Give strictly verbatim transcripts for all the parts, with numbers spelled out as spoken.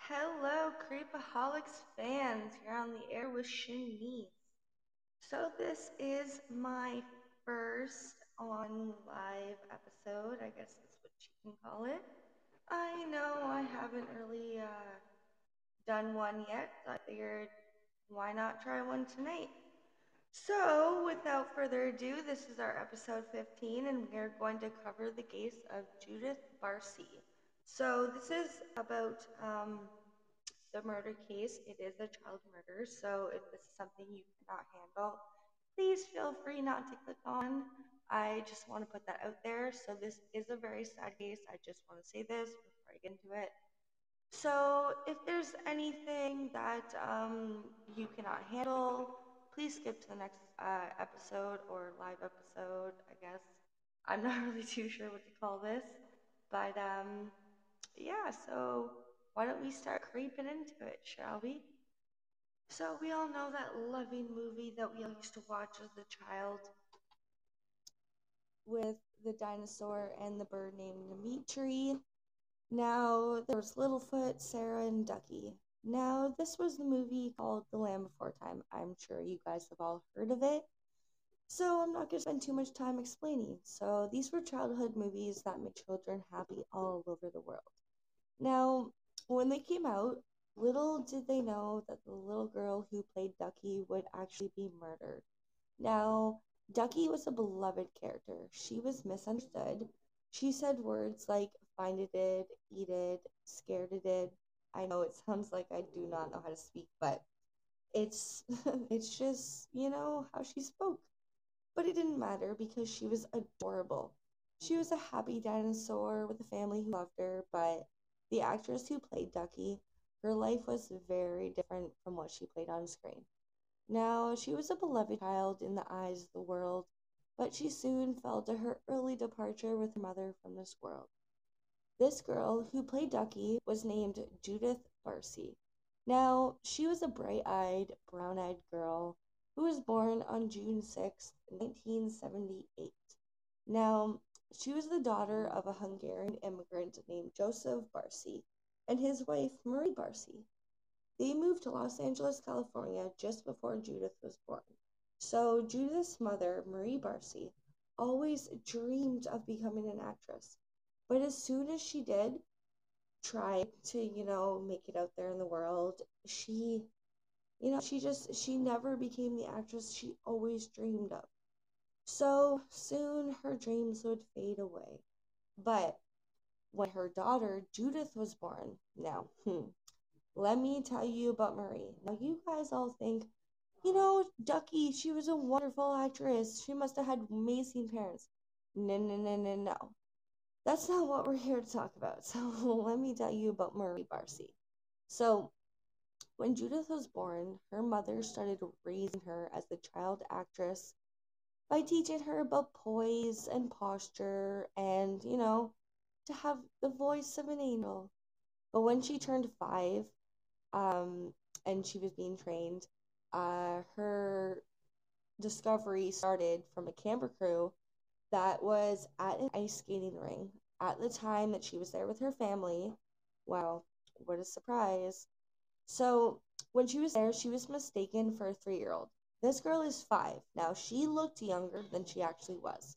Hello, Creepaholics fans. You're on the air with Shanice. So, this is my first on live episode. I guess that's what you can call it. I know I haven't really uh, done one yet. So I figured why not try one tonight? So, without further ado, this is our episode fifteen, and we are going to cover the case of Judith Barcy. So, this is about um, the murder case. It is a child murder, so if this is something you cannot handle, please feel free not to click on. I just want to put that out there. So, this is a very sad case. I just want to say this before I get into it. So, if there's anything that um, you cannot handle, please skip to the next uh, episode or live episode, I guess. I'm not really too sure what to call this. But um, yeah, so why don't we start creeping into it, shall we? So, we all know that loving movie that we all used to watch as a child with the dinosaur and the bird named Dimitri. Now, there was Littlefoot, Sarah, and Ducky. Now, this was the movie called The Land Before Time. I'm sure you guys have all heard of it. So, I'm not going to spend too much time explaining. So, these were childhood movies that made children happy all over the world. Now, when they came out, little did they know that the little girl who played Ducky would actually be murdered. Now, Ducky was a beloved character. She was misunderstood. She said words like find it did, eat it, scared it did. I know it sounds like I do not know how to speak, but it's it's just, you know, how she spoke. But it didn't matter because she was adorable. She was a happy dinosaur with a family who loved her, but the actress who played Ducky, her life was very different from what she played on screen. Now, she was a beloved child in the eyes of the world, but she soon fell to her early departure with her mother from this world. This girl who played Ducky was named Judith Barcy. Now, she was a bright eyed, brown eyed girl who was born on June sixth, nineteen seventy-eight. Now, she was the daughter of a Hungarian immigrant named Joseph Barcy and his wife Marie Barcy. They moved to Los Angeles, California just before Judith was born. So, Judith's mother, Marie Barcy, always dreamed of becoming an actress. But as soon as she did try to, you know, make it out there in the world, she, you know, she just, she never became the actress she always dreamed of. So soon her dreams would fade away. But when her daughter, Judith, was born, now, hmm, let me tell you about Marie. Now, you guys all think, you know, Ducky, she was a wonderful actress. She must have had amazing parents. No, no, no, no, no. That's not what we're here to talk about. So, let me tell you about Marie Barcy. So, when Judith was born, her mother started raising her as a child actress by teaching her about poise and posture and, you know, to have the voice of an angel. But when she turned five, um, and she was being trained, uh, her discovery started from a camera crew that was at an ice skating ring at the time that she was there with her family. Wow, what a surprise. So, when she was there, she was mistaken for a three year old. This girl is five. Now, she looked younger than she actually was.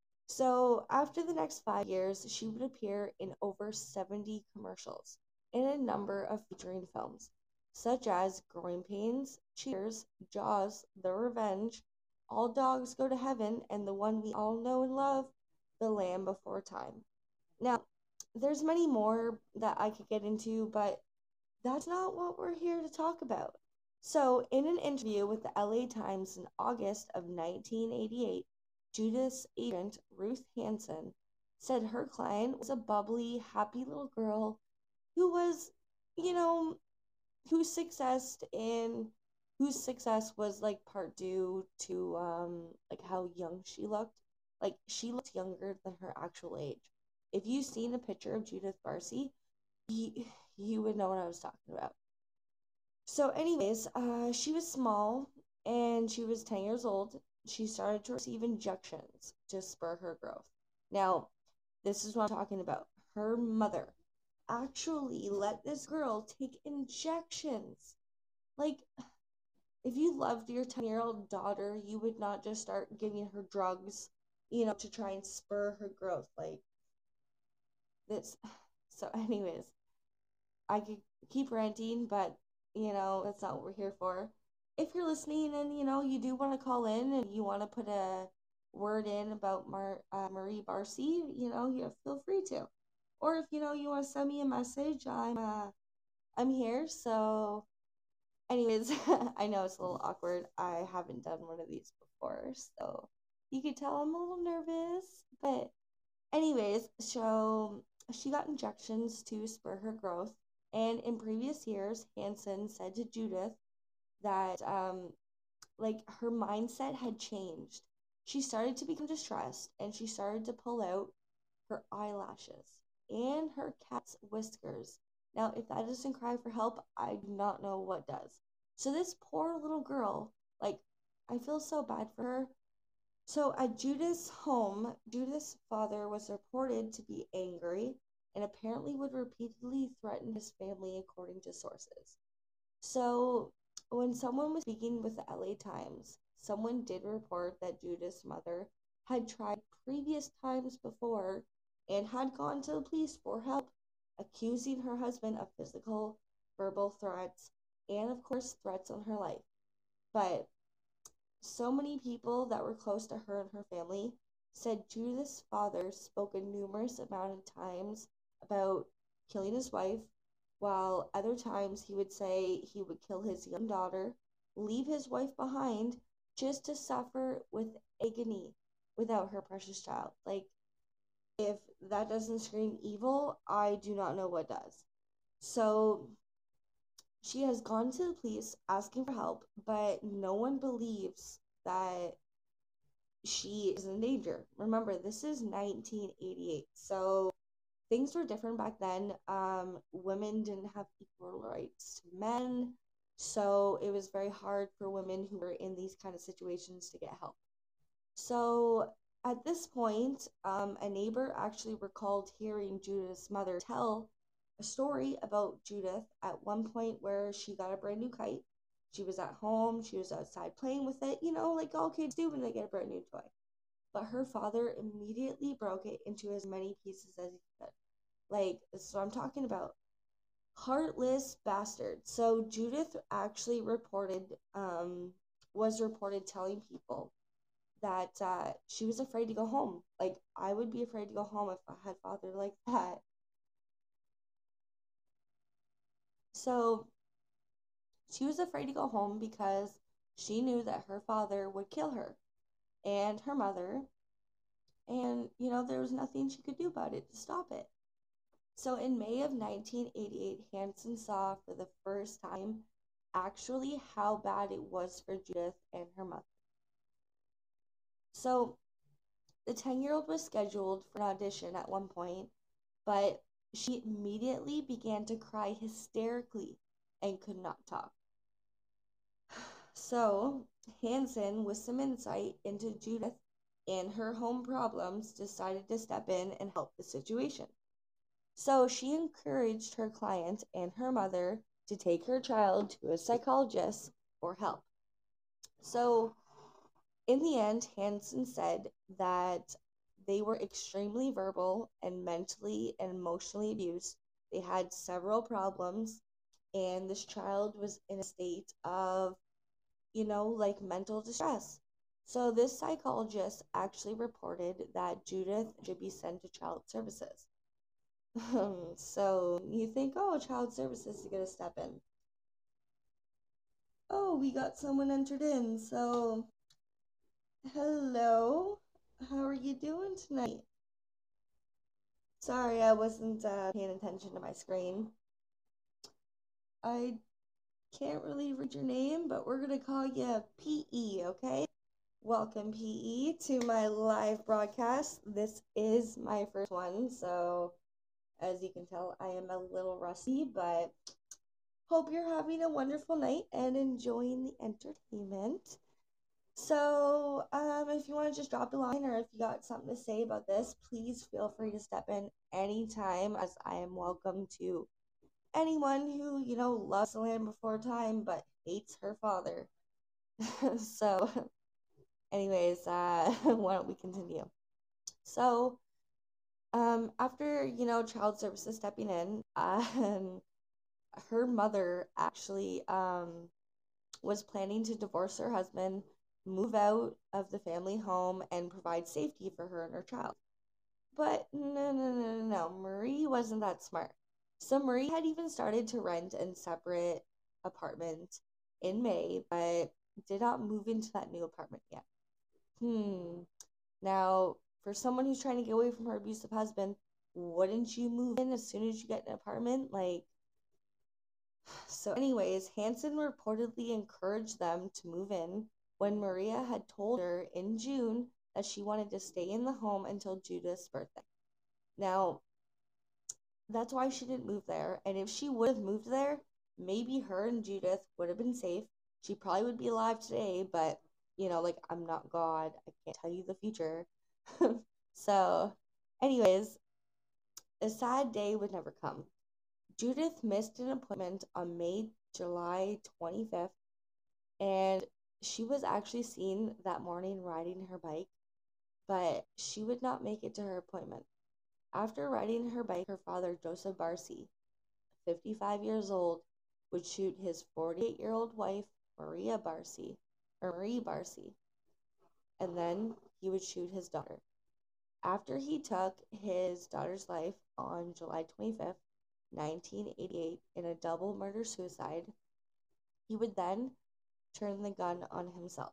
So, after the next five years, she would appear in over seventy commercials in a number of featuring films, such as Growing Pains, Cheers, Jaws, The Revenge, All Dogs Go to Heaven, and the one we all know and love, The Land Before Time. Now, there's many more that I could get into, but that's not what we're here to talk about. So, in an interview with the L A Times in August of nineteen eighty-eight, Judith's agent, Ruth Hanson, said her client was a bubbly, happy little girl who was, you know, whose success in whose success was like part due to um like how young she looked. Like she looked younger than her actual age. If you've seen a picture of Judith Barcy, you, you would know what I was talking about. So, anyways, uh, she was small and she was ten years old. She started to receive injections to spur her growth. Now, this is what I'm talking about. Her mother, actually let this girl take injections. Like, if you loved your ten year old daughter, you would not just start giving her drugs, you know, to try and spur her growth. Like, this. So, anyways, I could keep ranting, but, you know, that's not what we're here for. If you're listening and, you know, you do want to call in and you want to put a word in about Mar- uh, Marie Barcy, you know, you feel free to. Or if, you know, you want to send me a message, I'm, uh, I'm here. So, anyways, I know it's a little awkward. I haven't done one of these before, so you could tell I'm a little nervous. But, anyways, so she got injections to spur her growth. And in previous years, Hansen said to Judith that, um, like, her mindset had changed. She started to become distressed and she started to pull out her eyelashes and her cat's whiskers. Now, if that doesn't cry for help, I do not know what does. So, this poor little girl, like, I feel so bad for her. So, at Judith's home, Judith's father was reported to be angry and apparently would repeatedly threaten his family, according to sources. So, when someone was speaking with the L A Times, someone did report that Judith's mother had tried previous times before and had gone to the police for help, accusing her husband of physical, verbal threats, and of course, threats on her life. But so many people that were close to her and her family said Judith's father spoke a numerous amount of times about killing his wife, while other times he would say he would kill his young daughter, leave his wife behind just to suffer with agony without her precious child. Like, if that doesn't scream evil, I do not know what does. So she has gone to the police asking for help, but no one believes that she is in danger. Remember, this is nineteen eighty-eight, so things were different back then. Um, women didn't have equal rights to men, so it was very hard for women who were in these kind of situations to get help. So at this point, um, a neighbor actually recalled hearing Judith's mother tell a story about Judith at one point where she got a brand new kite. She was at home, she was outside playing with it, you know, like all kids do when they get a brand new toy. But her father immediately broke it into as many pieces as he could. Like, this is what I'm talking about. Heartless bastard. So Judith actually reported, um, was reported telling people that uh, she was afraid to go home. Like, I would be afraid to go home if I had a father like that. So she was afraid to go home because she knew that her father would kill her and her mother, and, you know, there was nothing she could do about it to stop it. So in May of nineteen eighty-eight, Hansen saw for the first time actually how bad it was for Judith and her mother. So the ten year old was scheduled for an audition at one point, but she immediately began to cry hysterically and could not talk. So Hansen, with some insight into Judith and her home problems, decided to step in and help the situation. So she encouraged her client and her mother to take her child to a psychologist for help. So in the end, Hansen said that they were extremely verbal and mentally and emotionally abused. They had several problems, and this child was in a state of, you know, like mental distress. So this psychologist actually reported that Judith should be sent to child services. Um, so you think, oh, child services is going to step in. Oh, we got someone entered in. So, hello. How are you doing tonight? Sorry, I wasn't uh, paying attention to my screen. I can't really read your name, but we're going to call you P E, okay? Welcome, P E, to my live broadcast. This is my first one, so as you can tell, I am a little rusty, but hope you're having a wonderful night and enjoying the entertainment. So, um, if you want to just drop a line or if you got something to say about this, please feel free to step in anytime, as I am welcome to anyone who, you know, loves the land before time but hates her father. So, anyways, uh, why don't we continue? So, um, after, you know, child services stepping in, um, her mother actually um, was planning to divorce her husband, move out of the family home, and provide safety for her and her child. But no, no, no, no, no. Marie wasn't that smart. So Marie had even started to rent a separate apartment in May, but did not move into that new apartment yet. Hmm. Now, for someone who's trying to get away from her abusive husband, wouldn't you move in as soon as you get an apartment? Like, so, anyways, Hanson reportedly encouraged them to move in when Maria had told her in June that she wanted to stay in the home until Judith's birthday. Now, that's why she didn't move there, and if she would have moved there, maybe her and Judith would have been safe. She probably would be alive today, but, you know, like, I'm not God. I can't tell you the future. So, anyways, a sad day would never come. Judith missed an appointment on May July twenty-fifth, and she was actually seen that morning riding her bike, but she would not make it to her appointment. After riding her bike, her father, Joseph Barcy, fifty-five years old, would shoot his forty-eight-year-old wife, Maria Barcy, or Marie Barcy, and then he would shoot his daughter. After he took his daughter's life on July twenty-fifth, nineteen eighty-eight, in a double murder-suicide, he would then turn the gun on himself.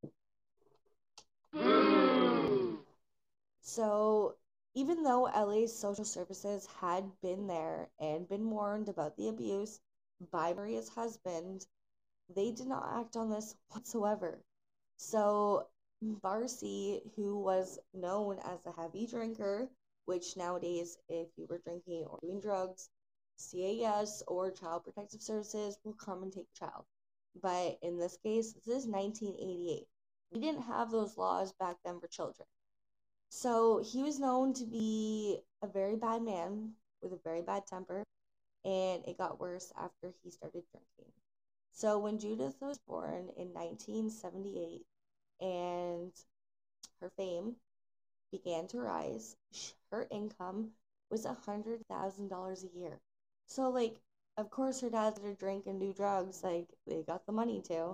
So, even though L A's social services had been there and been warned about the abuse by Maria's husband, they did not act on this whatsoever. So, Barcy, who was known as a heavy drinker, which nowadays, if you were drinking or doing drugs, C A S or Child Protective Services will come and take the child. But in this case, this is nineteen eighty-eight. We didn't have those laws back then for children. So he was known to be a very bad man with a very bad temper, and it got worse after he started drinking. So when Judith was born in nineteen seventy-eight and her fame began to rise, her income was one hundred thousand dollars a year. So, like, of course, her dad let her drink and do drugs. Like, they got the money to.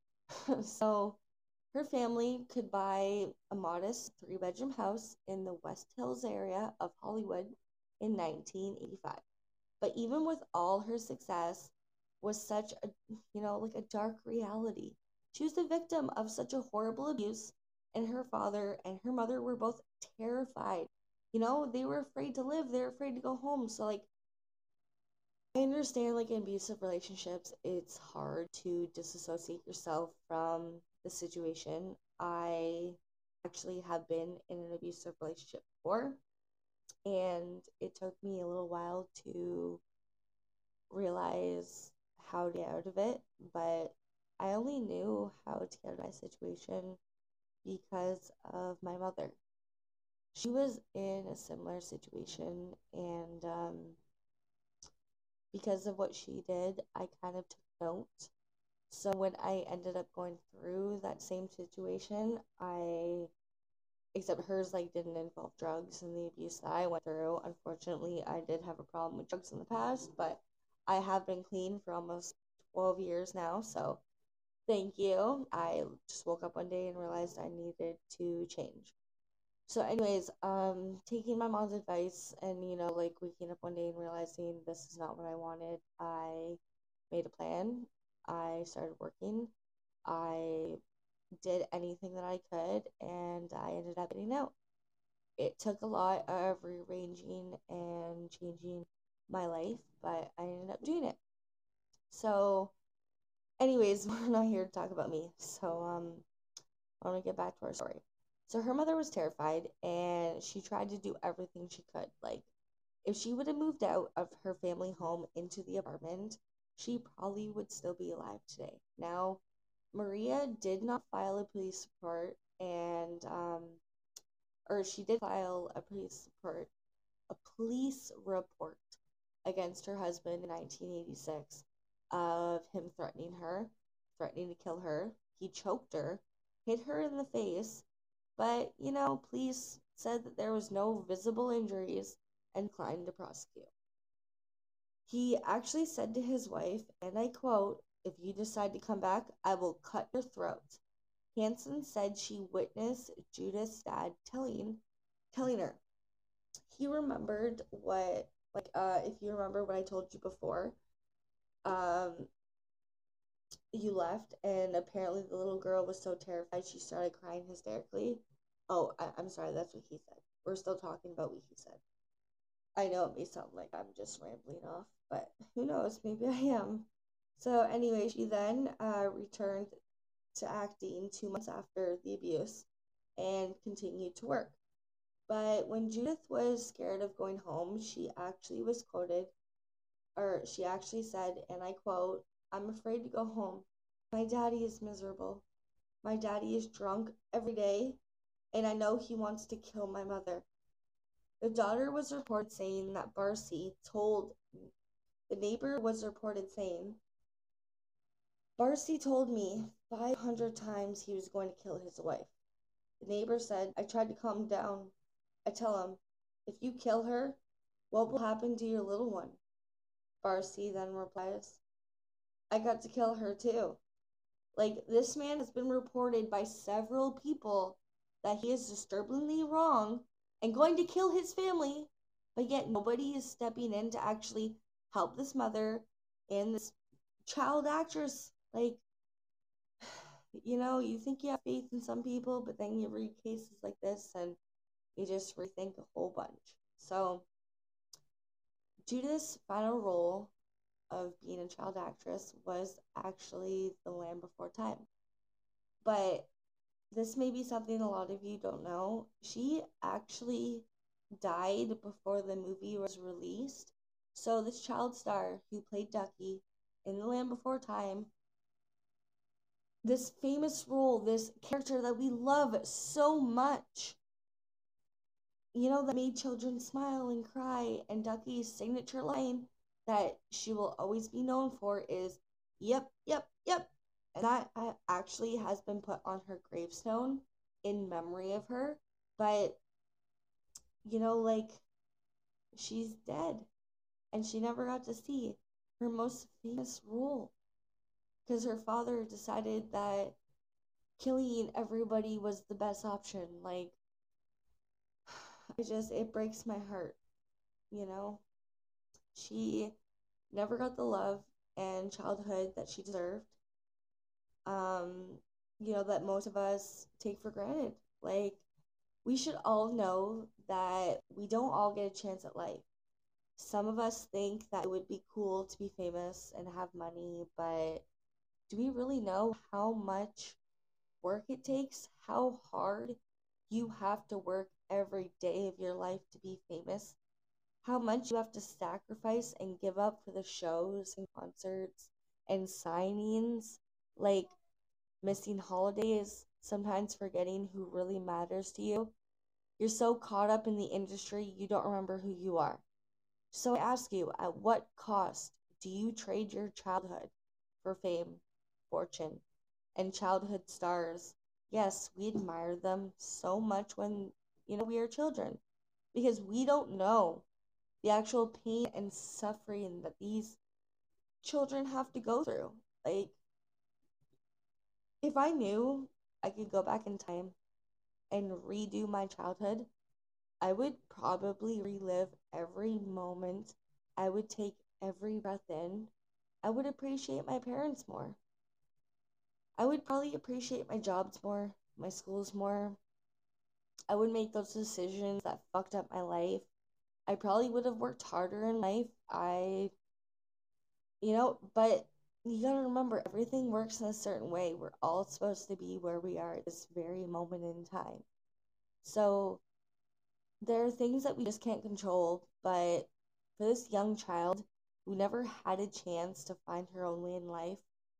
So, her family could buy a modest three bedroom house in the West Hills area of Hollywood in nineteen eighty-five. But even with all her success, was such a, you know, like a dark reality. She was the victim of such a horrible abuse, and her father and her mother were both terrified. You know, they were afraid to live, they were afraid to go home. So, like, I understand, like, in abusive relationships, it's hard to disassociate yourself from the situation. I actually have been in an abusive relationship before, and it took me a little while to realize how to get out of it, but I only knew how to get out of my situation because of my mother. She was in a similar situation, and um, because of what she did, I kind of took note. So when I ended up going through that same situation, I, except hers like didn't involve drugs and the abuse that I went through. Unfortunately, I did have a problem with drugs in the past, but I have been clean for almost twelve years now, so thank you. I just woke up one day and realized I needed to change. So, anyways, um, taking my mom's advice and, you know, like waking up one day and realizing this is not what I wanted, I made a plan. I started working. I did anything that I could, and I ended up getting out. It took a lot of rearranging and changing my life, but I ended up doing it. So, anyways, we're not here to talk about me. So, um, I want to get back to our story. So, her mother was terrified, and she tried to do everything she could. Like, if she would have moved out of her family home into the apartment, she probably would still be alive today. Now, Maria did not file a police report, and um, or she did file a police report, a police report against her husband in nineteen eighty-six of him threatening her, threatening to kill her. He choked her, hit her in the face, but you know, police said that there was no visible injuries and declined to prosecute. He actually said to his wife, and I quote, "If you decide to come back, I will cut your throat." Hansen said she witnessed Judith's dad telling telling her. He remembered what, like, uh, if you remember what I told you before, um, you left, and apparently the little girl was so terrified she started crying hysterically. Oh, I- I'm sorry, that's what he said. We're still talking about what he said. I know it may sound like I'm just rambling off, but who knows? Maybe I am. So, anyway, she then uh, returned to acting two months after the abuse and continued to work. But when Judith was scared of going home, she actually was quoted, or she actually said, and I quote, "I'm afraid to go home. My daddy is miserable. My daddy is drunk every day, and I know he wants to kill my mother." The daughter was reported saying that Barcy told, the neighbor was reported saying, "Barcy told me five hundred times he was going to kill his wife." The neighbor said, "I tried to calm him down. I tell him, if you kill her, what will happen to your little one?" Barcy then replies, "I got to kill her too." Like, this man has been reported by several people that he is disturbingly wrong and going to kill his family, but yet nobody is stepping in to actually help this mother and this child actress. Like, you know, you think you have faith in some people, but then you read cases like this and you just rethink a whole bunch. So, Judith's final role of being a child actress was actually The Land Before Time. But this may be something a lot of you don't know. She actually died before the movie was released. So this child star who played Ducky in The Land Before Time, this famous role, this character that we love so much, you know, that made children smile and cry, and Ducky's signature line that she will always be known for is, "Yep, yep, yep." And that uh, actually has been put on her gravestone in memory of her. But, you know, like, she's dead, and she never got to see her most famous role because her father decided that killing everybody was the best option. Like, it just, it breaks my heart, you know? She never got the love and childhood that she deserved. Um, you know, that most of us take for granted. Like, we should all know that we don't all get a chance at life. Some of us think that it would be cool to be famous and have money, but do we really know how much work it takes? How hard you have to work every day of your life to be famous? How much you have to sacrifice and give up for the shows and concerts and signings, like missing holidays, sometimes forgetting who really matters to you. You're so caught up in the industry, you don't remember who you are. So I ask you, at what cost do you trade your childhood for fame, fortune, and childhood stars? Yes, we admire them so much when, you know, we are children, because we don't know the actual pain and suffering that these children have to go through. Like, if I knew I could go back in time and redo my childhood, I would probably relive every moment. I would take every breath in. I would appreciate my parents more. I would probably appreciate my jobs more, my schools more. I would make those decisions that fucked up my life. I probably would have worked harder in life. I You know, but you gotta remember, everything works in a certain way. We're all supposed to be where we are at this very moment in time. So there are things that we just can't control, but for this young child who never had a chance to find her own way in life,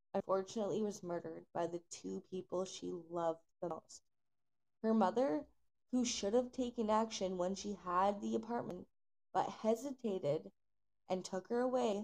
unfortunately was murdered by the two people she loved the most. Her mother, who should have taken action when she had the apartment, but hesitated and took her away,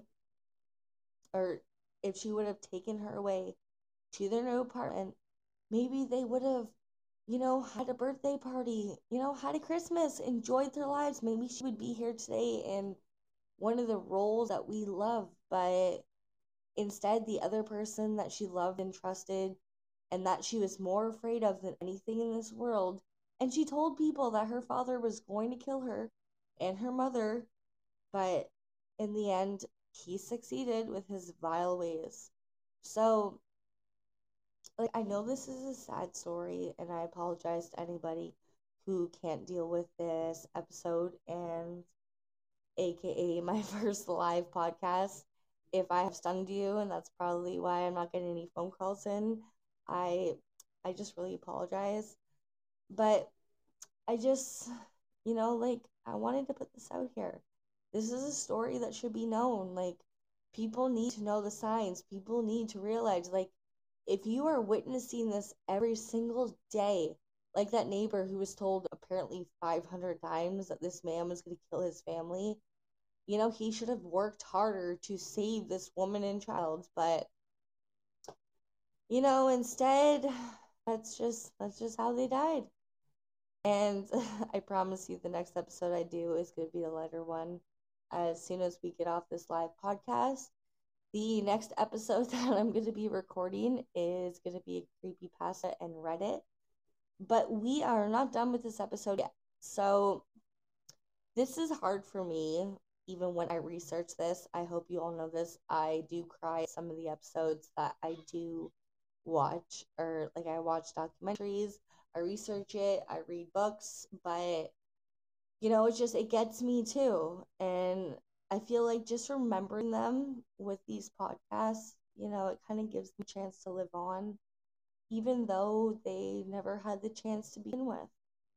or if she would have taken her away to their new apartment, maybe they would have, you know, had a birthday party, you know, had a Christmas, enjoyed their lives. Maybe she would be here today in one of the roles that we love, but instead, the other person that she loved and trusted and that she was more afraid of than anything in this world, and she told people that her father was going to kill her and her mother, but in the end, he succeeded with his vile ways. So, like, I know this is a sad story, and I apologize to anybody who can't deal with this episode and aka my first live podcast. If I have stunned you, and that's probably why I'm not getting any phone calls in, I I just really apologize. But I just, you know, like, I wanted to put this out here. This is a story that should be known. Like, people need to know the signs. People need to realize, like, if you are witnessing this every single day, like that neighbor who was told apparently five hundred times that this man was going to kill his family, you know, he should have worked harder to save this woman and child, but you know, instead, that's just that's just how they died. And I promise you the next episode I do is going to be a lighter one as soon as we get off this live podcast. The next episode that I'm going to be recording is going to be a creepypasta and Reddit. But we are not done with this episode yet. So this is hard for me, even when I research this. I hope you all know this. I do cry at some of the episodes that I do watch, or like I watch documentaries, I research it, I read books, but you know, it just, it gets me too. And I feel like just remembering them with these podcasts, you know, it kind of gives them a chance to live on, even though they never had the chance to begin with.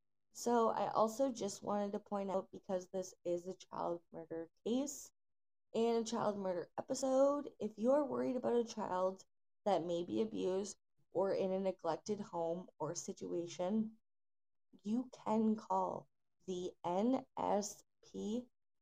So I also just wanted to point out, because this is a child murder case and a child murder episode, if you're worried about a child that may be abused or in a neglected home or situation, you can call the N S P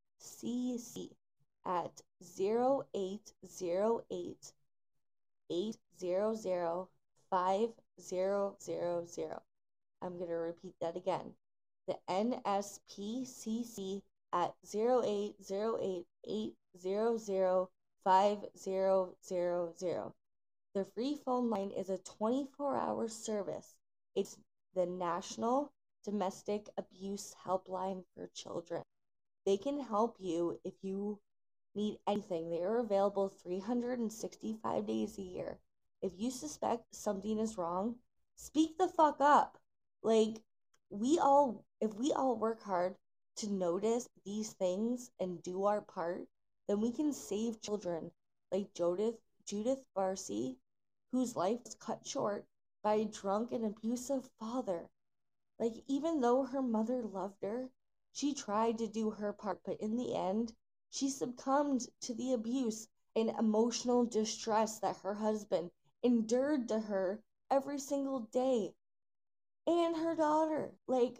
C C at zero eight zero eight, eight hundred, five thousand. I'm going to repeat that again. The N S P C C at zero eight zero eight, eight hundred, five thousand. The free phone line is a twenty-four hour service. It's the National Domestic Abuse Helpline for Children. They can help you if you need anything. They are available three hundred sixty-five days a year. If you suspect something is wrong, speak the fuck up. Like, we all, if we all work hard to notice these things and do our part, then we can save children like Judith, Judith Barcy, whose life was cut short by a drunk and abusive father. Like, even though her mother loved her, she tried to do her part, but in the end, she succumbed to the abuse and emotional distress that her husband endured to her every single day. And her daughter. Like,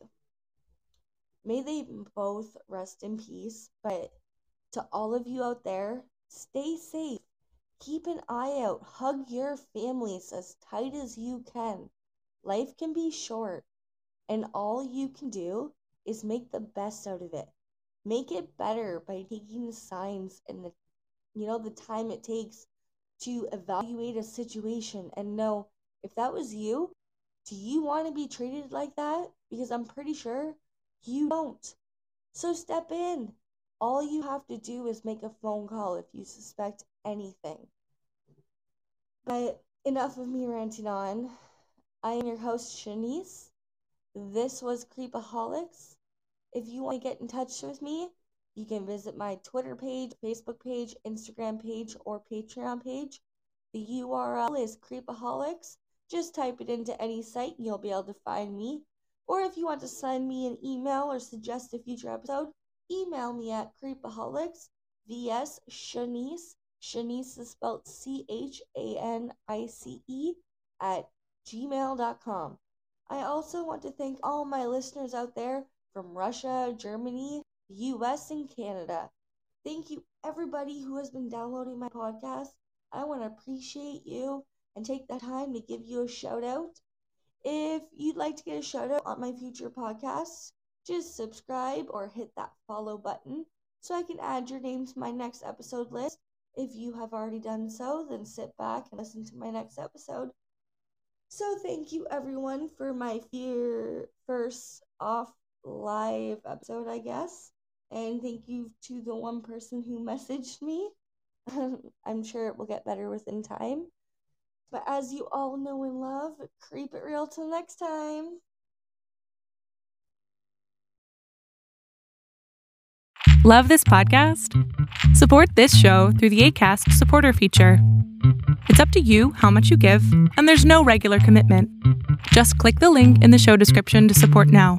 may they both rest in peace. But to all of you out there, stay safe. Keep an eye out. Hug your families as tight as you can. Life can be short, and all you can do is make the best out of it. Make it better by taking the signs and the, you know, the time it takes to evaluate a situation and know, if that was you, do you want to be treated like that? Because I'm pretty sure you don't. So step in. All you have to do is make a phone call if you suspect anything. But enough of me ranting on. I am your host, Shanice. This was Creepaholics. If you want to get in touch with me, you can visit my Twitter page, Facebook page, Instagram page, or Patreon page. The U R L is Creepaholics. Just type it into any site and you'll be able to find me. Or if you want to send me an email or suggest a future episode, email me at creepaholics vs shanice, Shanice is spelled C H A N I C E at gmail dot com. I also want to thank all my listeners out there from Russia, Germany, the U S, and Canada. Thank you, everybody who has been downloading my podcast. I want to appreciate you and take the time to give you a shout out. If you'd like to get a shout out on my future podcasts, just subscribe or hit that follow button so I can add your name to my next episode list. If you have already done so, then sit back and listen to my next episode. So thank you everyone for my fear first off live episode, I guess. And thank you to the one person who messaged me. I'm sure it will get better within time. But as you all know and love, creep it real till next time. Love this podcast? Support this show through the Acast supporter feature. It's up to you how much you give, and there's no regular commitment. Just click the link in the show description to support now.